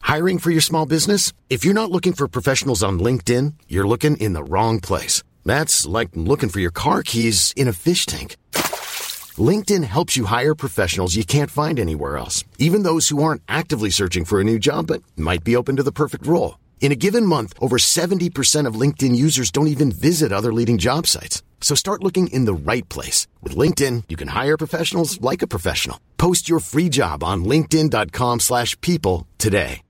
Hiring for your small business? If you're not looking for professionals on LinkedIn, you're looking in the wrong place. That's like looking for your car keys in a fish tank. LinkedIn helps you hire professionals you can't find anywhere else, even those who aren't actively searching for a new job but might be open to the perfect role. In a given month, over 70% of LinkedIn users don't even visit other leading job sites. So start looking in the right place. With LinkedIn, you can hire professionals like a professional. Post your free job on linkedin.com/people today.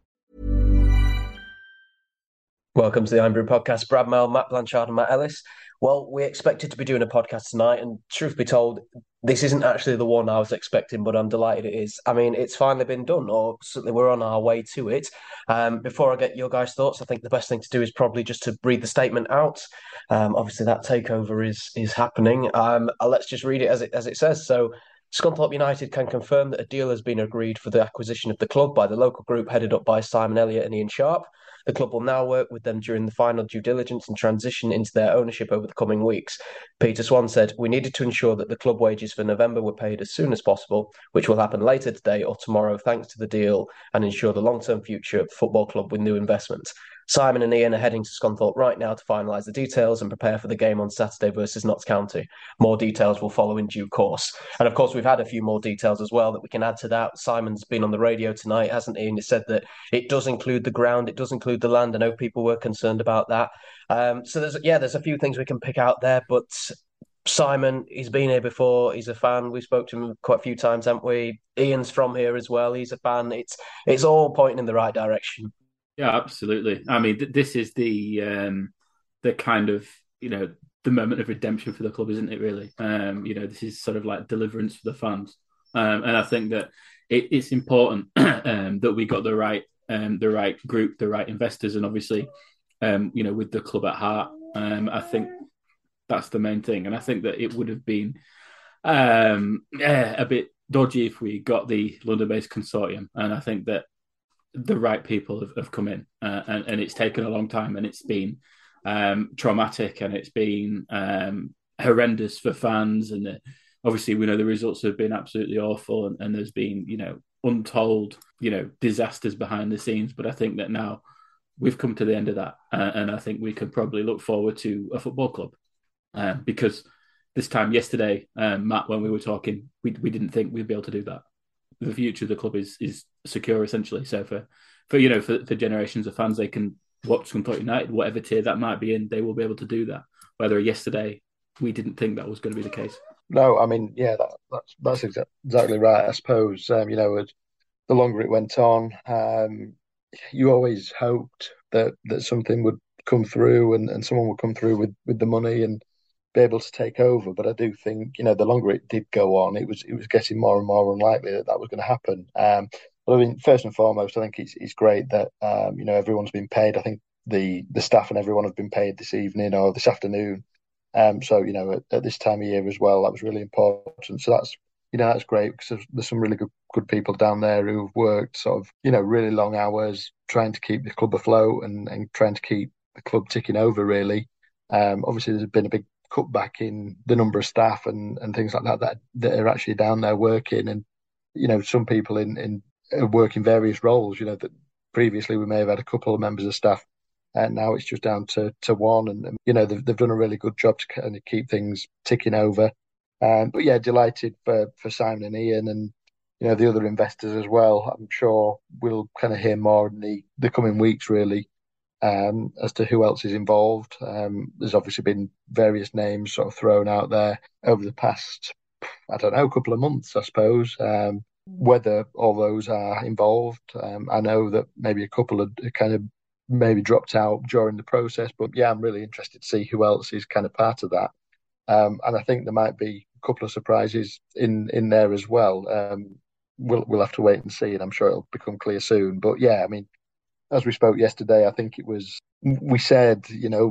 Welcome to the Iron Brew Podcast. Brad Mel, Matt Blanchard and Matt Ellis. Well, we expected to be doing a podcast tonight, and truth be told, this isn't actually the one I was expecting, but I'm delighted it is. I mean, it's finally been done, or certainly we're on our way to it. Before I get your guys' thoughts, I think the best thing to do is probably just to read the statement out. Obviously, that takeover is happening. Let's just read it as it says. So, Scunthorpe United can confirm that a deal has been agreed for the acquisition of the club by the local group headed up by Simon Elliott and Ian Sharp. The club will now work with them during the final due diligence and transition into their ownership over the coming weeks. Peter Swan said, "We needed to ensure that the club wages for November were paid as soon as possible, which will happen later today or tomorrow thanks to the deal, and ensure the long-term future of the football club with new investment. Simon and Ian are heading to Scunthorpe right now to finalise the details and prepare for the game on Saturday versus Notts County. More details will follow in due course." And of course, we've had a few more details as well that we can add to that. Simon's been on the radio tonight, hasn't he? And he said that it does include the ground, it does include the land. I know people were concerned about that. So there's a few things we can pick out there, but Simon, he's been here before. He's a fan. We spoke to him quite a few times, haven't we? Ian's from here as well. He's a fan. It's all pointing in the right direction. Yeah, absolutely. I mean, this is the kind of, the moment of redemption for the club, isn't it, really? This is sort of like deliverance for the fans. And I think that it's important that we got the right group, the right investors, and obviously, with the club at heart. I think that's the main thing. And I think that it would have been a bit dodgy if we got the London-based consortium. And I think that the right people have come in, and it's taken a long time, and it's been traumatic, and it's been horrendous for fans, and obviously we know the results have been absolutely awful, and there's been untold disasters behind the scenes. But I think that now we've come to the end of that, and I think we can probably look forward to a football club, because this time yesterday, Matt, when we were talking, we didn't think we'd be able to do that. The future of the club is secure, essentially. So for generations of fans, they can watch Scunthorpe United, whatever tier that might be in, they will be able to do that. Whether yesterday we didn't think that was going to be the case. No, I mean, yeah, that's exactly right. I suppose as the longer it went on, you always hoped that something would come through, and someone would come through with the money and be able to take over. But I do think, the longer it did go on, it was getting more and more unlikely that was going to happen. But I mean, first and foremost, I think it's great that everyone's been paid. I think the staff and everyone have been paid this evening or this afternoon. So at this time of year as well, that was really important. So that's great, because there's some really good people down there who've worked sort of really long hours trying to keep the club afloat and trying to keep the club ticking over, really. Obviously, there's been a big cutback in the number of staff and things like that are actually down there working, and some people in work in various roles. That previously we may have had a couple of members of staff, and now it's just down to one, and they've done a really good job to kind of keep things ticking over. But yeah, delighted for Simon and Ian, and the other investors as well. I'm sure we'll kind of hear more in the coming weeks, really, as to who else is involved. There's obviously been various names sort of thrown out there over the past, I don't know, couple of months, I suppose. Whether all those are involved, I know that maybe a couple had kind of maybe dropped out during the process, but yeah, I'm really interested to see who else is kind of part of that. And I think there might be a couple of surprises in there as well. We'll have to wait and see, and I'm sure it'll become clear soon. But yeah, I mean, as we spoke yesterday, I think we said,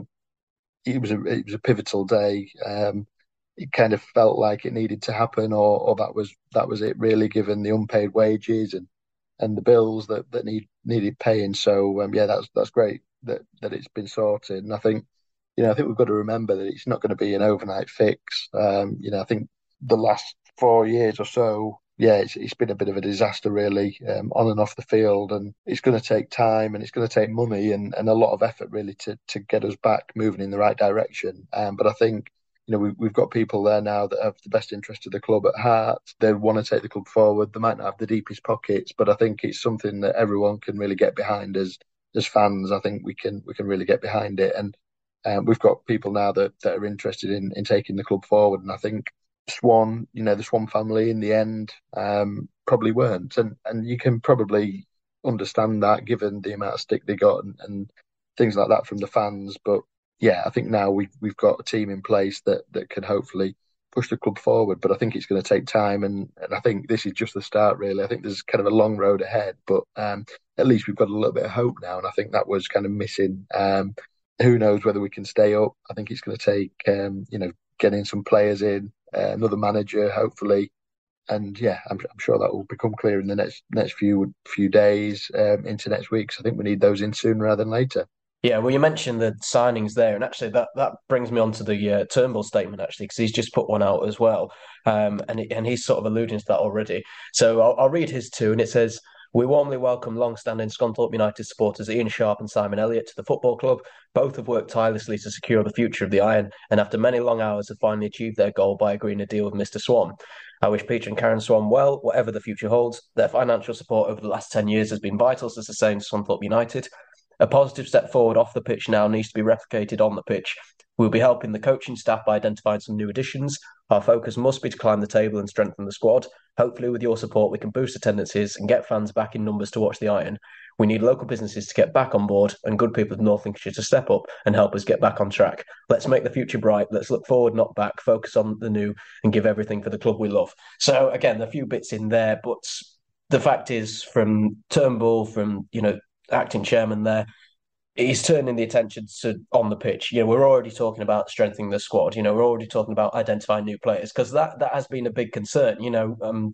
it was a pivotal day. It kind of felt like it needed to happen, or that was it, really, given the unpaid wages and the bills that needed paying. So yeah, that's great that it's been sorted. And I think we've got to remember that it's not going to be an overnight fix. I think the last 4 years or so, yeah, it's been a bit of a disaster really, on and off the field, and it's going to take time and it's going to take money and a lot of effort really to get us back moving in the right direction. But I think we've got people there now that have the best interest of the club at heart. They want to take the club forward. They might not have the deepest pockets, but I think it's something that everyone can really get behind as fans. I think we can really get behind it, and we've got people now that are interested in taking the club forward. And I think Swan, the Swan family in the end probably weren't, and you can probably understand that given the amount of stick they got and things like that from the fans. But yeah, I think now we've got a team in place that can hopefully push the club forward. But I think it's going to take time, and I think this is just the start. Really, I think there's kind of a long road ahead, but at least we've got a little bit of hope now, and I think that was kind of missing. Who knows whether we can stay up? I think it's going to take getting some players in, another manager, hopefully, and yeah, I'm sure that will become clear in the next few days, into next week. So I think we need those in sooner rather than later. Yeah, well, you mentioned the signings there, and actually that brings me on to the Turnbull statement actually, because he's just put one out as well, and he's sort of alluding to that already. So I'll read his too, and it says, "We warmly welcome long-standing Scunthorpe United supporters Ian Sharp and Simon Elliott to the football club. Both have worked tirelessly to secure the future of the Iron, and after many long hours have finally achieved their goal by agreeing a deal with Mr. Swan. I wish Peter and Karen Swan well, whatever the future holds. Their financial support over the last 10 years has been vital to sustain Scunthorpe United. A positive step forward off the pitch now needs to be replicated on the pitch. We'll be helping the coaching staff by identifying some new additions. Our focus must be to climb the table and strengthen the squad. Hopefully, with your support, we can boost attendances and get fans back in numbers to watch the Iron. We need local businesses to get back on board and good people of North Lincolnshire to step up and help us get back on track. Let's make the future bright. Let's look forward, not back, focus on the new and give everything for the club we love." So again, a few bits in there, but the fact is, from Turnbull, from acting chairman there, he's turning the attention to on the pitch. We're already talking about strengthening the squad. We're already talking about identifying new players, because that has been a big concern. And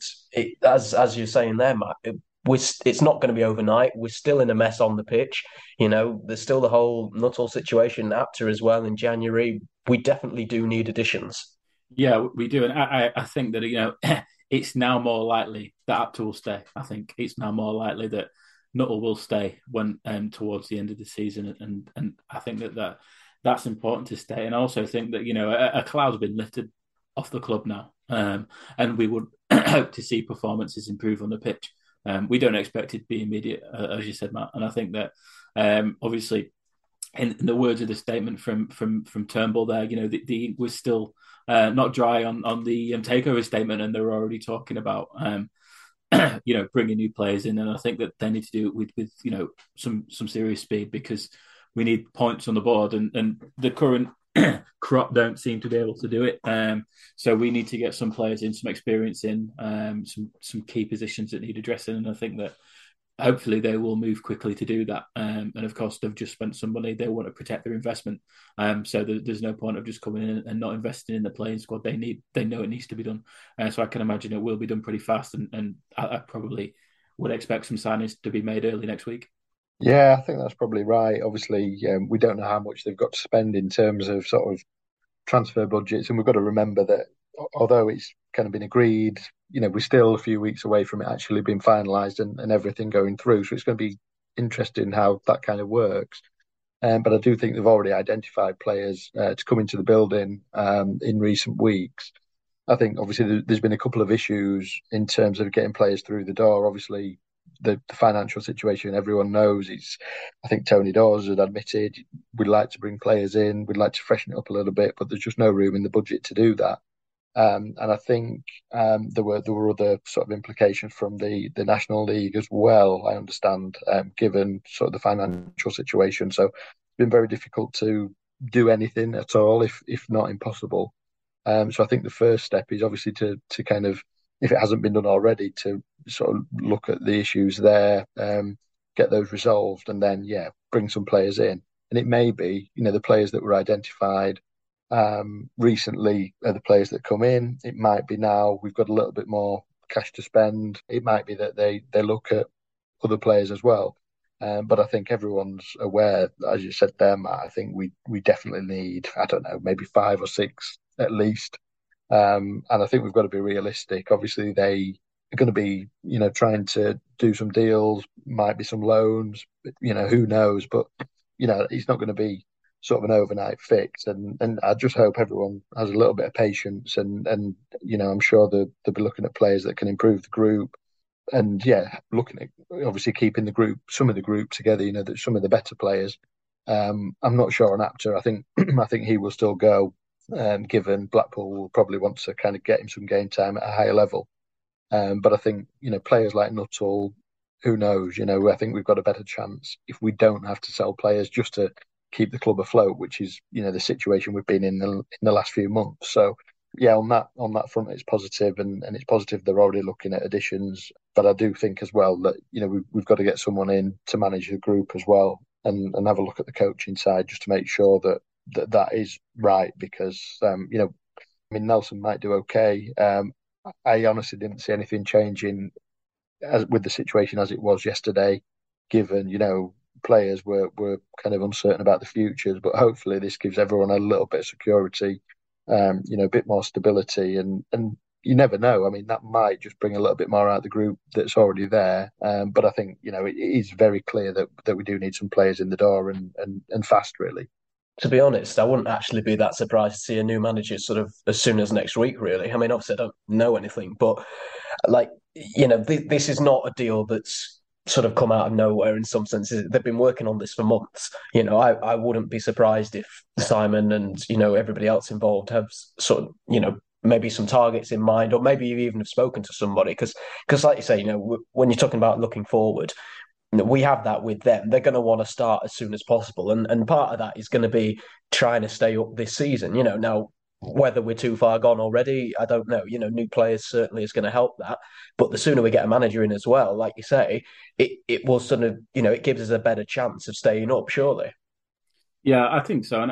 as you're saying there, Matt, it's not going to be overnight. We're still in a mess on the pitch. There's still the whole Nuttall situation after as well in January. We definitely do need additions. Yeah, we do, and I think that it's now more likely that Apter will stay. I think it's now more likely that Nuttall will stay when towards the end of the season, and I think that's important to stay. And I also think that a cloud's been lifted off the club now, and we would hope to see performances improve on the pitch. We don't expect it to be immediate, as you said, Matt. And I think that obviously, in the words of the statement from Turnbull, there, the ink was still not dry on the takeover statement, and they were already talking about bringing new players in, and I think that they need to do it with some serious speed, because we need points on the board, and the current crop don't seem to be able to do it. So we need to get some players in, some experience in, some key positions that need addressing, and I think that hopefully they will move quickly to do that. And of course, they've just spent some money. They want to protect their investment. So there's no point of just coming in and not investing in the playing squad. They know it needs to be done. So I can imagine it will be done pretty fast. And I probably would expect some signings to be made early next week. Yeah, I think that's probably right. Obviously, we don't know how much they've got to spend in terms of sort of transfer budgets, and we've got to remember that although it's kind of been agreed, we're still a few weeks away from it actually being finalised and everything going through. So it's going to be interesting how that kind of works. But I do think they've already identified players to come into the building in recent weeks. I think obviously there's been a couple of issues in terms of getting players through the door. Obviously, the financial situation, everyone knows. I think Tony Dawes had admitted, we'd like to bring players in, we'd like to freshen it up a little bit, but there's just no room in the budget to do that. And I think there were other sort of implications from the National League as well, I understand, given sort of the financial situation. So it's been very difficult to do anything at all, if not impossible. So I think the first step is obviously to kind of, if it hasn't been done already, to sort of look at the issues there, get those resolved, and then, bring some players in. And it may be, the players that were identified recently are the players that come in. It might be now we've got a little bit more cash to spend. It might be that they look at other players as well. But I think everyone's aware, as you said there, Matt, I think we definitely need, I don't know, maybe 5 or 6 at least. And I think we've got to be realistic. Obviously, they going to be, trying to do some deals, might be some loans, who knows? But, it's not going to be sort of an overnight fix. And I just hope everyone has a little bit of patience and I'm sure they'll be looking at players that can improve the group. And yeah, looking at obviously keeping some of the group together, some of the better players. I'm not sure on Apter. I think I think he will still go, given Blackpool will probably want to kind of get him some game time at a higher level. But I think, players like Nuttall, who knows, I think we've got a better chance if we don't have to sell players just to keep the club afloat, which is, the situation we've been in the last few months. So yeah, on that front, it's positive, and it's positive they're already looking at additions. But I do think as well that we've got to get someone in to manage the group as well, and have a look at the coaching side just to make sure that is right. Because Nelson might do okay. I honestly didn't see anything changing with the situation as it was yesterday, given players were kind of uncertain about the futures. But hopefully this gives everyone a little bit of security, a bit more stability, and you never know. I mean, that might just bring a little bit more out of the group that's already there. But I think it is very clear that we do need some players in the door, and fast, really. To be honest, I wouldn't actually be that surprised to see a new manager sort of as soon as next week, really. I mean, obviously, I don't know anything, but this is not a deal that's sort of come out of nowhere in some senses. They've been working on this for months. I wouldn't be surprised if Simon and, everybody else involved have sort of, maybe some targets in mind, or maybe you even have spoken to somebody. Because like you say, when you're talking about looking forward, we have that with them. They're going to want to start as soon as possible. And part of that is going to be trying to stay up this season. Now, whether we're too far gone already, I don't know. New players certainly is going to help that. But the sooner we get a manager in as well, like you say, it will sort of, it gives us a better chance of staying up, surely. Yeah, I think so. And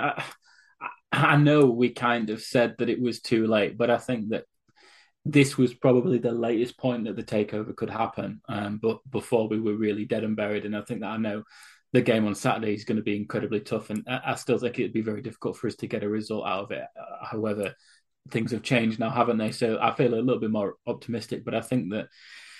I know we kind of said that it was too late, but I think that this was probably the latest point that the takeover could happen, but before we were really dead and buried. And I think that I know the game on Saturday is going to be incredibly tough, and I still think it'd be very difficult for us to get a result out of it. However, things have changed now, haven't they? So I feel a little bit more optimistic, but I think that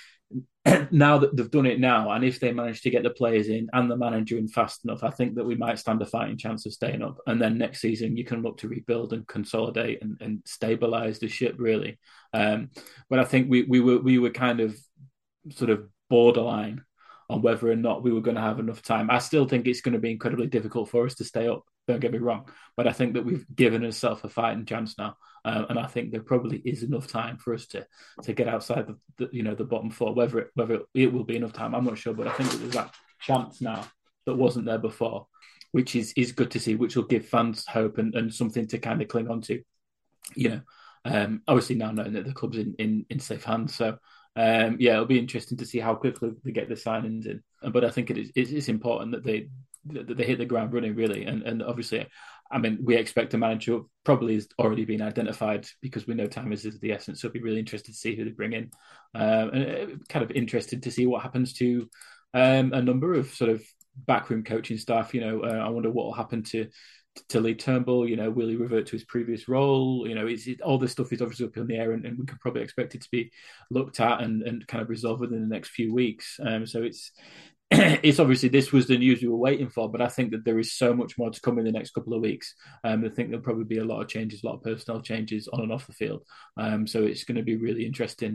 now that they've done it now, and if they manage to get the players in and the manager in fast enough, I think that we might stand a fighting chance of staying up. And then next season, you can look to rebuild and consolidate and stabilize the ship, really. But I think we were kind of sort of borderline on whether or not we were going to have enough time. I still think it's going to be incredibly difficult for us to stay up. Don't get me wrong, but I think that we've given ourselves a fighting chance now, and I think there probably is enough time for us to get outside the bottom four. Whether it will be enough time, I'm not sure, but I think that there's that chance now that wasn't there before, which is good to see, which will give fans hope and something to kind of cling on to. Obviously now knowing that the club's in safe hands, so. It'll be interesting to see how quickly they get the signings in. But I think it's important that they hit the ground running, really. And obviously, I mean, we expect a manager probably has already been identified because we know time is of the essence. So it'll be really interested to see who they bring in. And kind of interested to see what happens to a number of sort of backroom coaching staff. I wonder what will happen to Lee Turnbull. Will he revert to his previous role? All this stuff is obviously up in the air, and we can probably expect it to be looked at and kind of resolved within the next few weeks. So it's obviously this was the news we were waiting for, but I think that there is so much more to come in the next couple of weeks. I think there'll probably be a lot of changes, a lot of personnel changes on and off the field. So it's going to be really interesting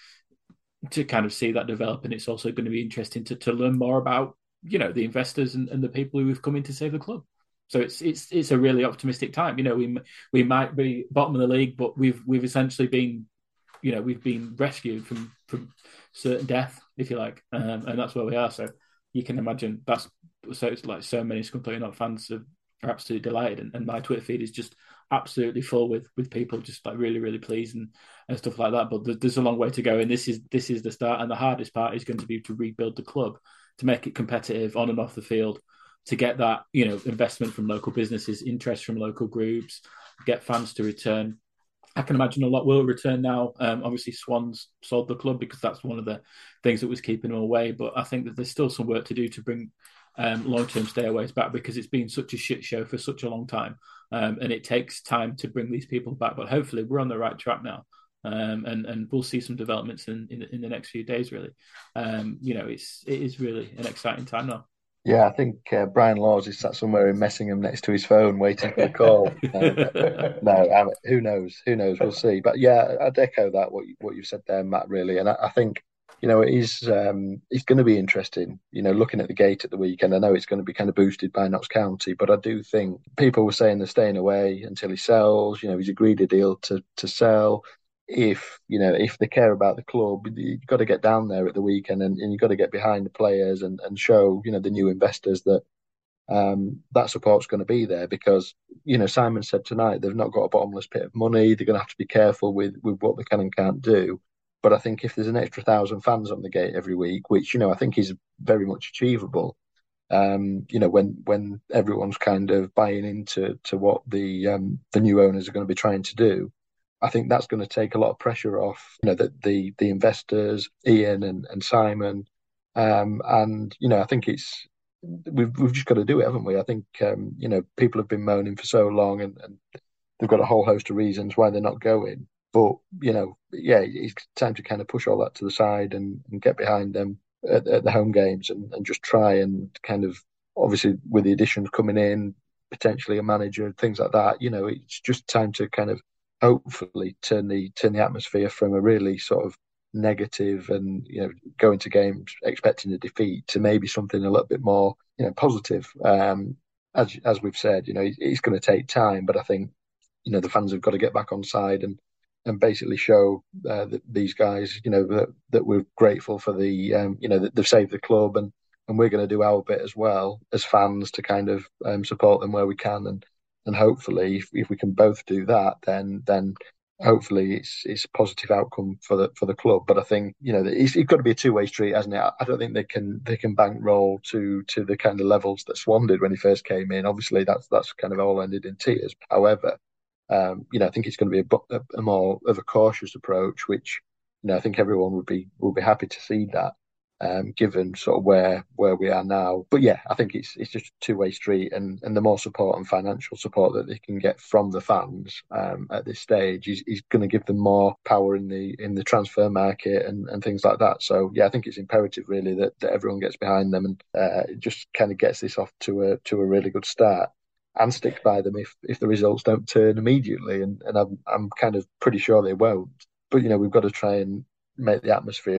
to kind of see that develop, and it's also going to be interesting to learn more about the investors and the people who have come in to save the club. So it's a really optimistic time. We might be bottom of the league, but we've essentially been, we've been rescued from certain death, if you like, and that's where we are. So you can imagine it's like so many Scunthorpe United fans are absolutely delighted, and my Twitter feed is just absolutely full with people just like really, really pleased and stuff like that. But there's a long way to go, and this is the start, and the hardest part is going to be to rebuild the club, to make it competitive on and off the field, to get that, investment from local businesses, interest from local groups, get fans to return. I can imagine a lot will return now. Obviously, Swans sold the club because that's one of the things that was keeping them away. But I think that there's still some work to do to bring long-term stayaways back, because it's been such a shit show for such a long time. And it takes time to bring these people back. But hopefully we're on the right track now. and we'll see some developments in the next few days. Really, it is really an exciting time now. Yeah, I think Brian Laws is sat somewhere in Messingham next to his phone waiting for the call. No, who knows? Who knows? We'll see. But yeah, I'd echo that what you've said there, Matt. Really, and I think it is it's going to be interesting. Looking at the gate at the weekend, I know it's going to be kind of boosted by Notts County, but I do think people were saying they're staying away until he sells. He's agreed a deal to sell. If they care about the club, you've got to get down there at the weekend and you've got to get behind the players and show the new investors that that support's going to be there, because Simon said tonight they've not got a bottomless pit of money. They're going to have to be careful with what they can and can't do. But I think if there's an extra 1,000 fans on the gate every week, which I think is very much achievable, when everyone's kind of buying into what the new owners are going to be trying to do, I think that's going to take a lot of pressure off, the investors, Ian and Simon, and I think we've just got to do it, haven't we? I think people have been moaning for so long, and they've got a whole host of reasons why they're not going. But it's time to kind of push all that to the side and get behind them at the home games and just try and kind of, obviously with the additions coming in, potentially a manager, things like that. It's just time to kind of hopefully turn the atmosphere from a really sort of negative and going to games expecting a defeat to maybe something a little bit more positive. As we've said, it's going to take time, but I think the fans have got to get back on side and basically show that these guys that we're grateful for that they've saved the club, and we're going to do our bit as well as fans to kind of support them where we can, and hopefully if we can both do that, then hopefully it's a positive outcome for the club. But I think it's got to be a two-way street, hasn't it? I don't think they can bankroll to the kind of levels that Swan did when he first came in. Obviously that's kind of all ended in tears. However, I think it's going to be a more of a cautious approach, which I think everyone will be happy to see that, given sort of where we are now. But yeah, I think it's just a two-way street, and the more support and financial support that they can get from the fans at this stage is going to give them more power in the transfer market and things like that. So yeah, I think it's imperative really that everyone gets behind them, and it just kind of gets this off to a really good start, and stick by them if the results don't turn immediately, and I'm kind of pretty sure they won't. But we've got to try and make the atmosphere.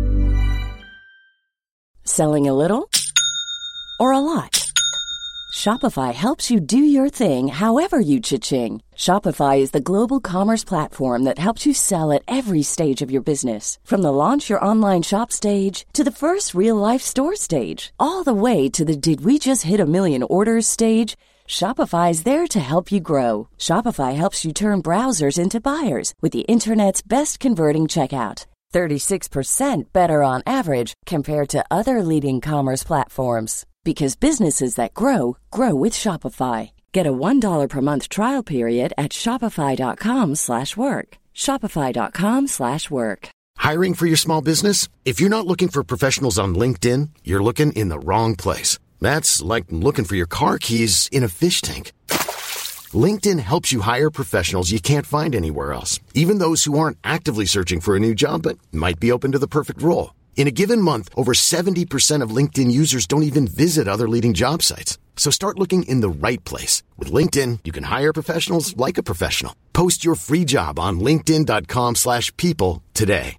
Selling a little or a lot? Shopify helps you do your thing however you cha-ching. Shopify is the global commerce platform that helps you sell at every stage of your business. From the launch your online shop stage to the first real life store stage, all the way to the did we just hit a million orders stage. Shopify is there to help you grow. Shopify helps you turn browsers into buyers with the internet's best converting checkout. 36% better on average compared to other leading commerce platforms. Because businesses that grow with Shopify. Get a $1 per month trial period at shopify.com/work. Shopify.com/work. Hiring for your small business? If you're not looking for professionals on LinkedIn, you're looking in the wrong place. That's like looking for your car keys in a fish tank. LinkedIn helps you hire professionals you can't find anywhere else, even those who aren't actively searching for a new job but might be open to the perfect role. In a given month, over 70% of LinkedIn users don't even visit other leading job sites. So start looking in the right place. With LinkedIn, you can hire professionals like a professional. Post your free job on linkedin.com/people today.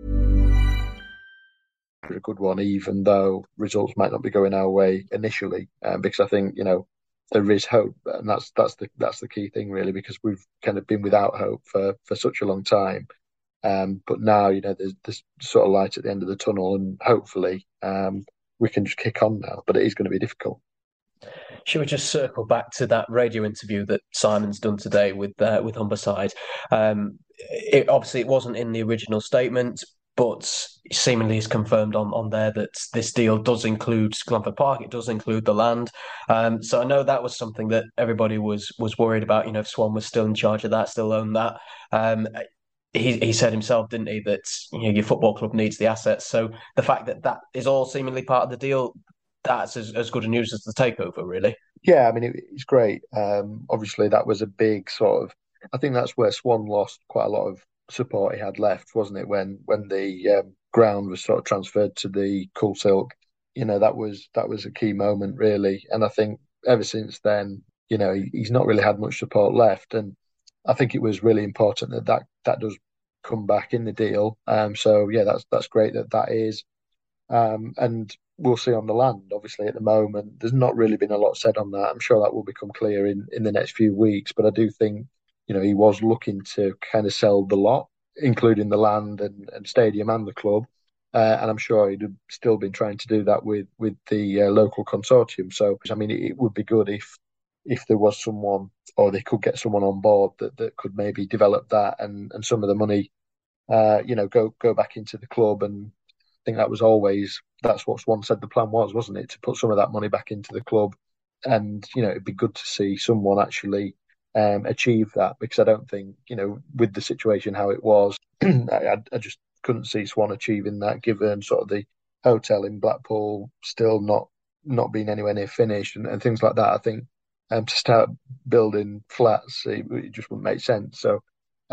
A good one, even though results might not be going our way initially, because I think there is hope, and that's the key thing really, because we've kind of been without hope for such a long time. But now there's sort of light at the end of the tunnel, and hopefully we can just kick on now. But it is going to be difficult. Should we just circle back to that radio interview that Simon's done today with Humberside? Obviously, it wasn't in the original statement, but seemingly is confirmed on there that this deal does include Glanford Park. It does include the land. So I know that was something that everybody was worried about. If Swan was still in charge of that, still owned that. He said himself, didn't he, that your football club needs the assets. So the fact that is all seemingly part of the deal, that's as good a news as the takeover, really. Yeah, I mean, it's great. Obviously, that was a big sort of. I think that's where Swan lost quite a lot of support he had left, wasn't it? When the ground was sort of transferred to the Cool Silk, that was a key moment really. And I think ever since then, he's not really had much support left, and I think it was really important that does come back in the deal. So yeah, that's great that is. And we'll see on the land. Obviously, at the moment, there's not really been a lot said on that. I'm sure that will become clear in the next few weeks. But I do think, he was looking to kind of sell the lot, including the land and stadium and the club. And I'm sure he'd have still been trying to do that with the local consortium. So, I mean, it would be good if there was someone, or they could get someone on board that could maybe develop that, and some of the money, go back into the club. And I think that's what one said the plan was, wasn't it? To put some of that money back into the club, and it'd be good to see someone actually achieve that, because I don't think, with the situation how it was, I just couldn't see Swan achieving that, given sort of the hotel in Blackpool still not being anywhere near finished, and things like that. I think to start building flats, it just wouldn't make sense. So,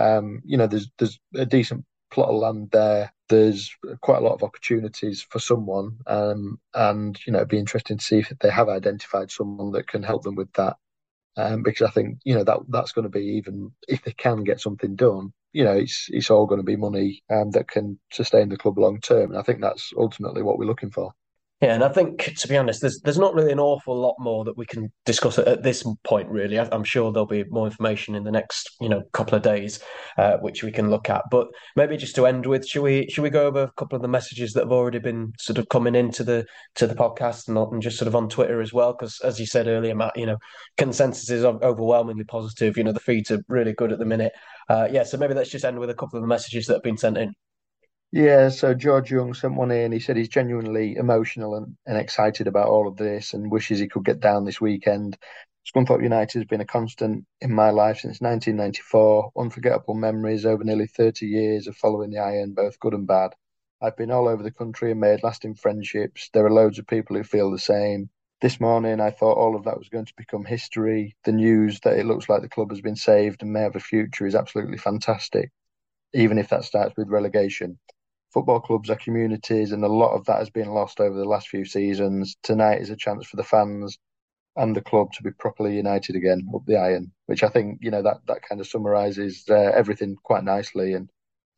there's a decent plot of land there. There's quite a lot of opportunities for someone, and it'd be interesting to see if they have identified someone that can help them with that. Because I think that's going to be, even if they can get something done, it's all going to be money that can sustain the club long term, and I think that's ultimately what we're looking for. Yeah, and I think, to be honest, there's not really an awful lot more that we can discuss at this point, really. I'm sure there'll be more information in the next, couple of days, which we can look at. But maybe just to end with, should we go over a couple of the messages that have already been sort of coming into the podcast, and just sort of on Twitter as well? Because as you said earlier, Matt, consensus is overwhelmingly positive. The feeds are really good at the minute. Yeah, so maybe let's just end with a couple of the messages that have been sent in. Yeah, so George Young sent one in. He said he's genuinely emotional and excited about all of this, and wishes he could get down this weekend. Scunthorpe United has been a constant in my life since 1994. Unforgettable memories over nearly 30 years of following the Iron, both good and bad. I've been all over the country and made lasting friendships. There are loads of people who feel the same. This morning, I thought all of that was going to become history. The news that it looks like the club has been saved and may have a future is absolutely fantastic, even if that starts with relegation. Football clubs are communities, and a lot of that has been lost over the last few seasons. Tonight is a chance for the fans and the club to be properly united again up the Iron, which I think that kind of summarises everything quite nicely. And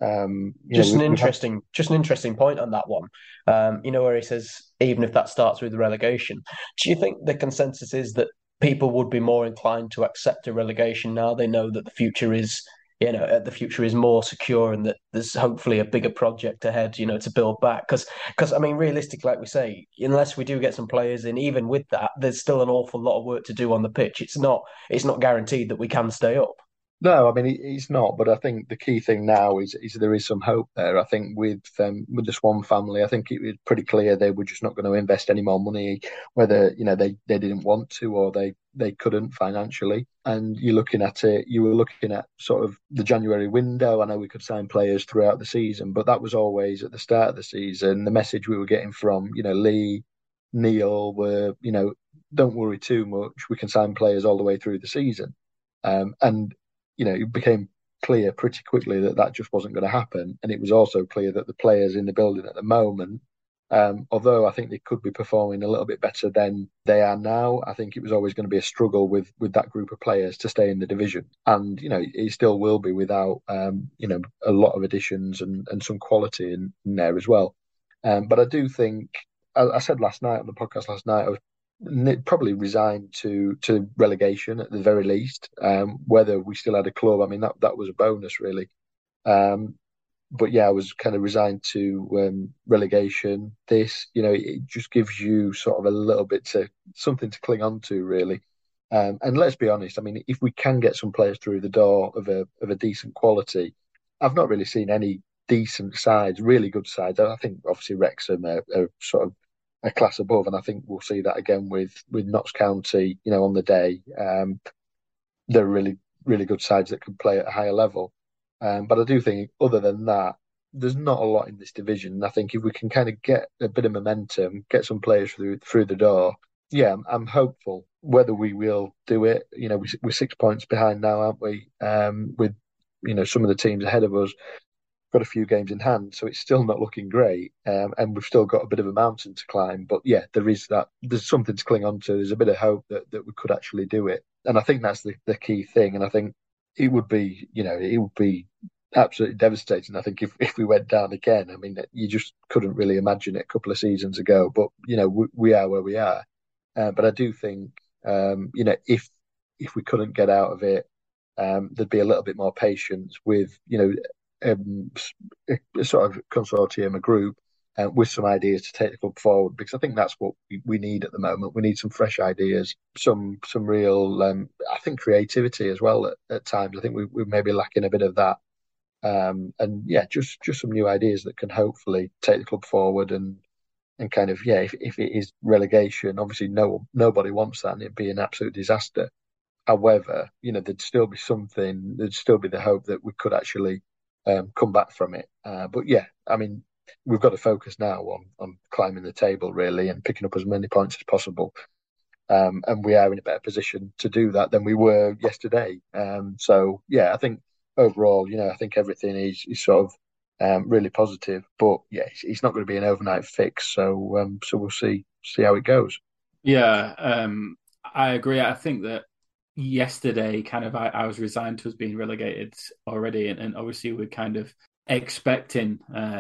just an interesting point on that one. Where he says even if that starts with relegation, do you think the consensus is that people would be more inclined to accept a relegation now they know that the future is more secure, and that there's hopefully a bigger project ahead, to build back? Because I mean, realistically, like we say, unless we do get some players in, even with that, there's still an awful lot of work to do on the pitch. It's not guaranteed that we can stay up. No, I mean it's not. But I think the key thing now is there is some hope there. I think with the Swan family, I think it was pretty clear they were just not going to invest any more money, whether they didn't want to, or they couldn't financially. And you were looking at sort of the January window. I know we could sign players throughout the season, but that was always at the start of the season. The message we were getting from Lee, Neil were don't worry too much. We can sign players all the way through the season. And it became clear pretty quickly that just wasn't going to happen. And it was also clear that the players in the building at the moment, although I think they could be performing a little bit better than they are now, I think it was always going to be a struggle with that group of players to stay in the division. And, it still will be without, a lot of additions and some quality in there as well. But I do think, I said last night on the podcast I was probably resigned to relegation at the very least. Whether we still had a club, I mean that was a bonus really. But yeah, I was kind of resigned to relegation. It just gives you sort of a little bit something to cling on to really. And let's be honest, I mean, if we can get some players through the door of a decent quality, I've not really seen any decent sides, really good sides. I think obviously Wrexham are sort of a class above, and I think we'll see that again with Notts County. On the day, they're really really good sides that can play at a higher level. But I do think, other than that, there's not a lot in this division. And I think if we can kind of get a bit of momentum, get some players through the door, yeah, I'm hopeful. Whether we will do it, we're 6 points behind now, aren't we? With some of the teams ahead of us got a few games in hand, so it's still not looking great, and we've still got a bit of a mountain to climb. But yeah, there's something to cling on to. There's a bit of hope that we could actually do it, and I think that's the key thing. And I think it would be absolutely devastating. I think if we went down again, I mean, you just couldn't really imagine it a couple of seasons ago. But we are where we are. But I do think if we couldn't get out of it, there'd be a little bit more patience with a sort of consortium, a group, with some ideas to take the club forward. Because I think that's what we need at the moment. We need some fresh ideas, some real, I think, creativity as well at times. I think we may be lacking a bit of that. And yeah, just some new ideas that can hopefully take the club forward and kind of, yeah, if it is relegation, obviously nobody wants that, and it'd be an absolute disaster. However, there'd still be something, there'd still be the hope that we could actually come back from it. But yeah, I mean, we've got to focus now on climbing the table really and picking up as many points as possible. And we are in a better position to do that than we were yesterday. So yeah, I think overall, I think everything is sort of really positive. But yeah, it's not going to be an overnight fix. So we'll see how it goes. Yeah, I agree. I think that yesterday, kind of, I was resigned to us being relegated already, and obviously we're kind of expecting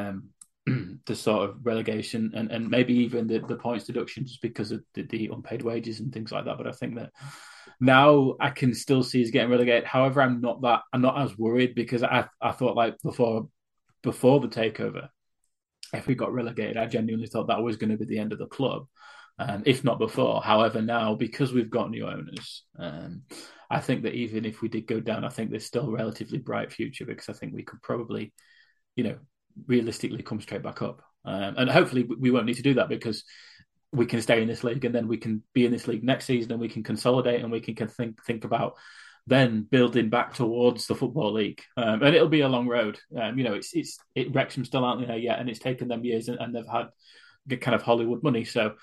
the sort of relegation and maybe even the points deduction just because of the unpaid wages and things like that. But I think that now I can still see us getting relegated. However, I'm not as worried, because I thought, like, before the takeover, if we got relegated, I genuinely thought that was going to be the end of the club. If not before. However, now, because we've got new owners, I think that even if we did go down, I think there's still a relatively bright future, because I think we could probably, realistically come straight back up. And hopefully we won't need to do that, because we can stay in this league, and then we can be in this league next season, and we can consolidate, and we can think about then building back towards the Football League. And it'll be a long road. Wrexham still aren't there yet, and it's taken them years, and they've had kind of Hollywood money. So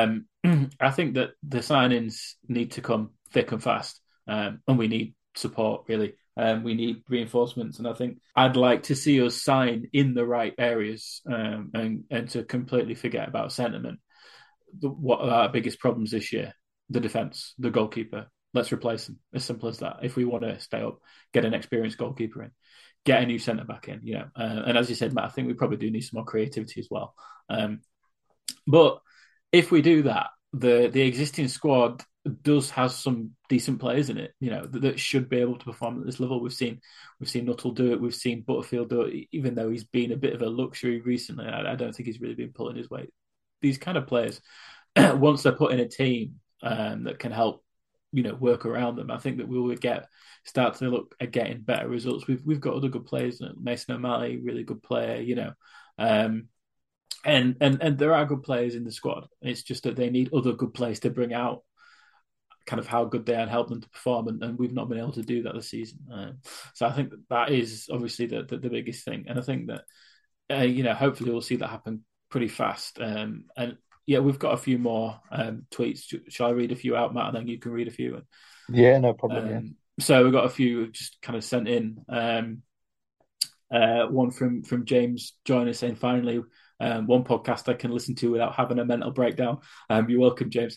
I think that the signings need to come thick and fast, and we need support, really. We need reinforcements, and I think I'd like to see us sign in the right areas, and to completely forget about sentiment. What are our biggest problems this year? The defence, the goalkeeper. Let's replace them. As simple as that. If we want to stay up, get an experienced goalkeeper in, get a new centre back in. And as you said, Matt, I think we probably do need some more creativity as well. But if we do that, the existing squad does have some decent players in it, that should be able to perform at this level. We've seen Nuttall do it. We've seen Butterfield do it, even though he's been a bit of a luxury recently. I don't think he's really been pulling his weight. These kind of players, once they're put in a team that can help, work around them, I think that we will start to look at getting better results. We've got other good players. Mason O'Malley, really good player, and there are good players in the squad. It's just that they need other good players to bring out kind of how good they are and help them to perform, and we've not been able to do that this season. So I think that is obviously the biggest thing, and I think that hopefully we'll see that happen pretty fast. And yeah, we've got a few more tweets. Shall I read a few out, Matt, and then you can read a few? Yeah, no problem. Yeah. So we've got a few just kind of sent in. One from James joining saying, finally, one podcast I can listen to without having a mental breakdown. You're welcome, James.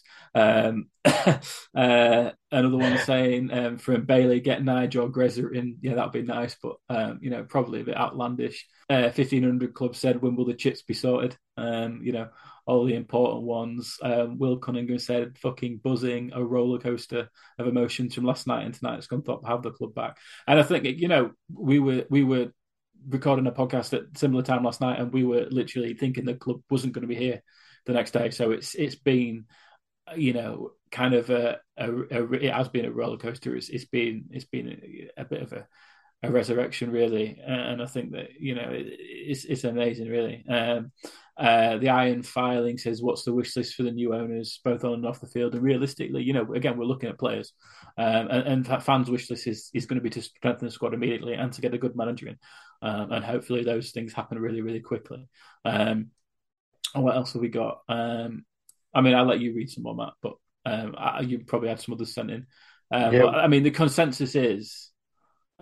Another one saying from Bailey, get Nigel Grezza in. Yeah, that'd be nice, but probably a bit outlandish. 1500 Club said, when will the chips be sorted? All the important ones. Will Cunningham said, fucking buzzing, a roller coaster of emotions from last night and tonight. It's gone to have the club back. And I think we were recording a podcast at similar time last night, and we were literally thinking the club wasn't going to be here the next day. So it's been, kind of it has been a roller coaster. It's been a bit of a resurrection, really, and I think that it's amazing, really. The Iron Filing says, what's the wish list for the new owners, both on and off the field? And realistically, again, we're looking at players, and fans' wish list is going to be to strengthen the squad immediately and to get a good manager in, and hopefully those things happen really, really quickly. And what else have we got? I'll let you read some more, Matt, but you probably had some others sent in. Yeah. But, the consensus is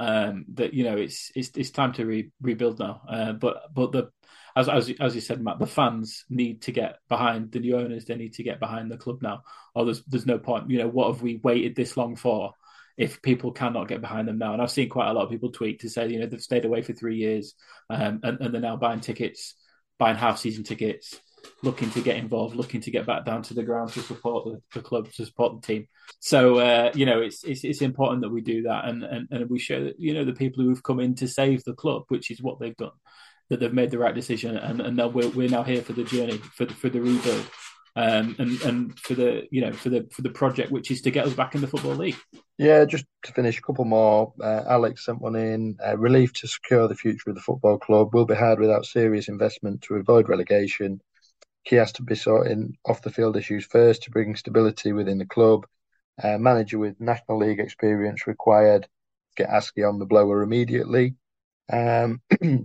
that it's time to rebuild now. But as you said, Matt, the fans need to get behind the new owners. They need to get behind the club now, or there's no point. What have we waited this long for if people cannot get behind them now? And I've seen quite a lot of people tweet to say they've stayed away for 3 years, and they're now buying tickets, buying half season tickets, looking to get involved, looking to get back down to the ground to support the club, to support the team. So it's important that we do that, and we show that the people who've come in to save the club, which is what they've done, that they've made the right decision, and that we're now here for the journey, for the rebuild, and for the project, which is to get us back in the Football League. Yeah, just to finish, a couple more. Alex sent one in. Relief to secure the future of the football club will be hard without serious investment to avoid relegation. Key has to be sorting off the field issues first to bring stability within the club. Manager with National League experience required. Get Askey on the blower immediately. Baron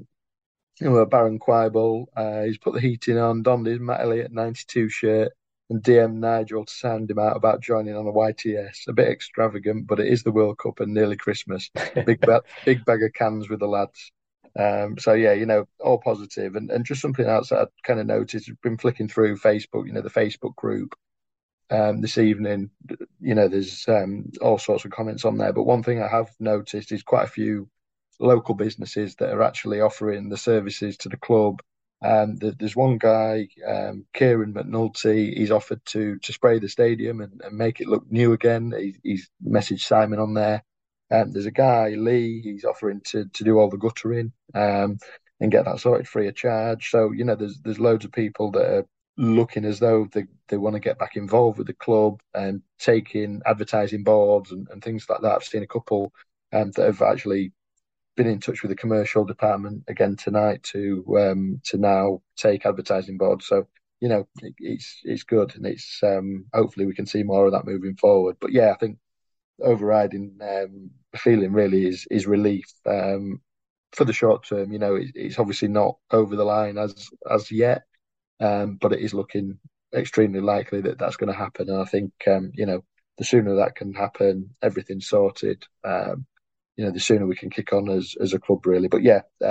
Quibble, he's put the heating on, donned his Matt Elliott 92 shirt, and DM Nigel to sound him out about joining on a YTS. A bit extravagant, but it is the World Cup and nearly Christmas. Big bag of cans with the lads. All positive. And just something else that I kind of noticed, I've been flicking through Facebook, the Facebook group this evening. There's all sorts of comments on there. But one thing I have noticed is quite a few local businesses that are actually offering the services to the club. There's one guy, Kieran McNulty, he's offered to spray the stadium and make it look new again. He's messaged Simon on there. There's a guy, Lee, he's offering to do all the guttering and get that sorted free of charge. So, there's loads of people that are looking as though they want to get back involved with the club and taking advertising boards and things like that. I've seen a couple that have actually been in touch with the commercial department again tonight to now take advertising boards. So, it's good, and it's hopefully we can see more of that moving forward. But yeah, I think overriding feeling really is relief for the short term. It's obviously not over the line as yet, but it is looking extremely likely that that's going to happen. And I think the sooner that can happen, everything's sorted. The sooner we can kick on as a club, really. But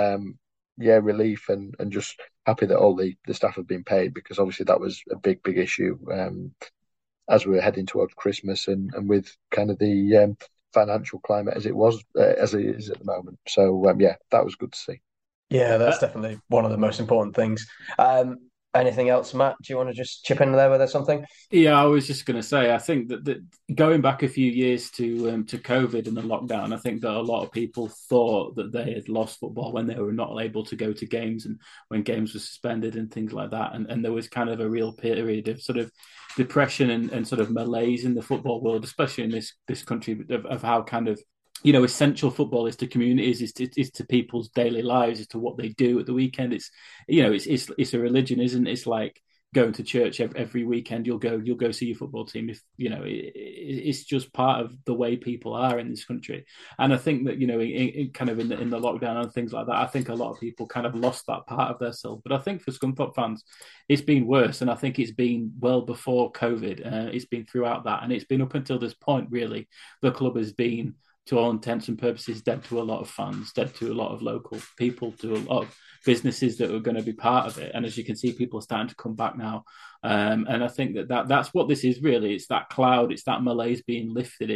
relief and just happy that all the staff have been paid, because obviously that was a big issue as we were heading towards Christmas and with kind of the financial climate as it is at the moment. So that was good to see. Yeah, that's definitely one of the most important things. Anything else, Matt? Do you want to just chip in there with something? Yeah, I was just going to say, I think that going back a few years to COVID and the lockdown, I think that a lot of people thought that they had lost football when they were not able to go to games and when games were suspended and things like that. And there was kind of a real period of sort of depression and sort of malaise in the football world, especially in this country, of how kind of essential football is to communities, is to people's daily lives, is to what they do at the weekend. It's a religion, isn't it? It's like going to church every weekend. You'll go see your football team. If it's just part of the way people are in this country. And I think that in kind of in the lockdown and things like that, I think a lot of people kind of lost that part of their soul. But I think for Scunthorpe fans, it's been worse, and I think it's been well before COVID. It's been throughout that, and it's been up until this point. Really, the club has been, to all intents and purposes, dead to a lot of fans, dead to a lot of local people, to a lot of businesses that were going to be part of it. And as you can see, people are starting to come back now. And I think that's what this is really. It's that cloud, it's that malaise being lifted.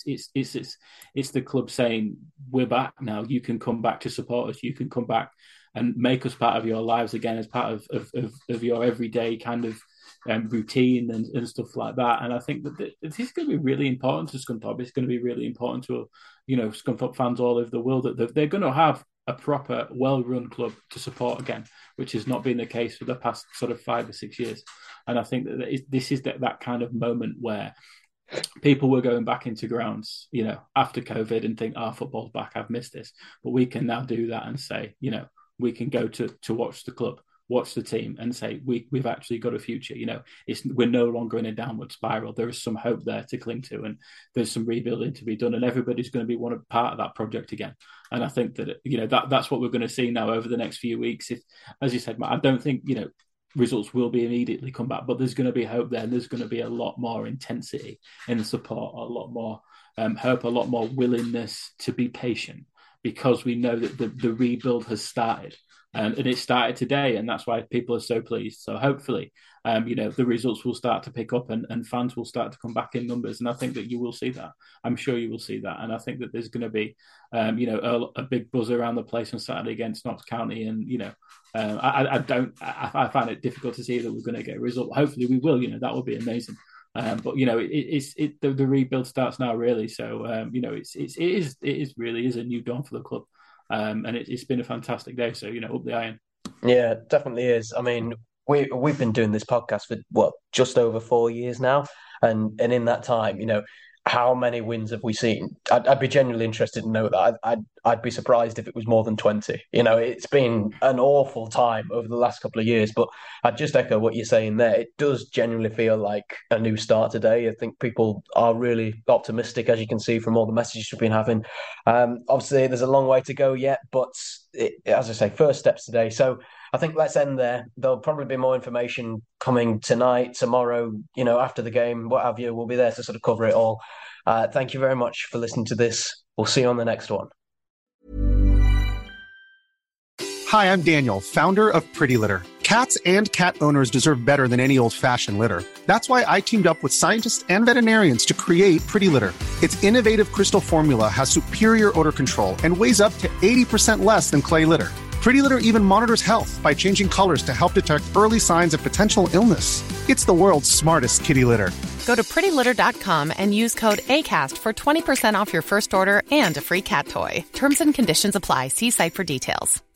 It's the club saying, we're back now. You can come back to support us. You can come back and make us part of your lives again, as part of your everyday kind of routine and stuff like that. And I think that this is going to be really important to Scunthorpe. It's going to be really important to Scunthorpe fans all over the world, that they're going to have a proper, well-run club to support again, which has not been the case for the past sort of 5 or 6 years. And I think that this is that kind of moment where people were going back into grounds, after COVID, and think, football's back, I've missed this. But we can now do that and say, we can go to watch the club, watch the team, and say we've actually got a future. We're no longer in a downward spiral. There is some hope there to cling to, and there's some rebuilding to be done, and everybody's going to be part of that project again. And I think that that's what we're going to see now over the next few weeks. If, as you said, Matt, I don't think results will be immediately come back, but there's going to be hope there, and there's going to be a lot more intensity in the support, a lot more hope, a lot more willingness to be patient. because we know that the rebuild has started. And it started today, and that's why people are so pleased. So hopefully, the results will start to pick up, and fans will start to come back in numbers. And I think that you will see that. I'm sure you will see that. And I think that there's going to be, a big buzz around the place on Saturday against Notts County. And I find it difficult to see that we're going to get a result. Hopefully, we will. That would be amazing. But the rebuild starts now, really. So it really is a new dawn for the club. And it's been a fantastic day. So, up the iron. Yeah, it definitely is. I mean, we've been doing this podcast for just over 4 years now, and in that time, how many wins have we seen? I'd be genuinely interested to know that. I'd be surprised if it was more than 20. It's been an awful time over the last couple of years, but I'd just echo what you're saying there. It does genuinely feel like a new start today. I think people are really optimistic, as you can see from all the messages we've been having. Obviously, there's a long way to go yet, but as I say, first steps today. So I think let's end there. There'll probably be more information coming tonight, tomorrow, after the game, what have you. We'll be there to sort of cover it all. Thank you very much for listening to this. We'll see you on the next one. Hi, I'm Daniel, founder of Pretty Litter. Cats and cat owners deserve better than any old-fashioned litter. That's why I teamed up with scientists and veterinarians to create Pretty Litter. Its innovative crystal formula has superior odor control and weighs up to 80% less than clay litter. Pretty Litter even monitors health by changing colors to help detect early signs of potential illness. It's the world's smartest kitty litter. Go to prettylitter.com and use code ACAST for 20% off your first order and a free cat toy. Terms and conditions apply. See site for details.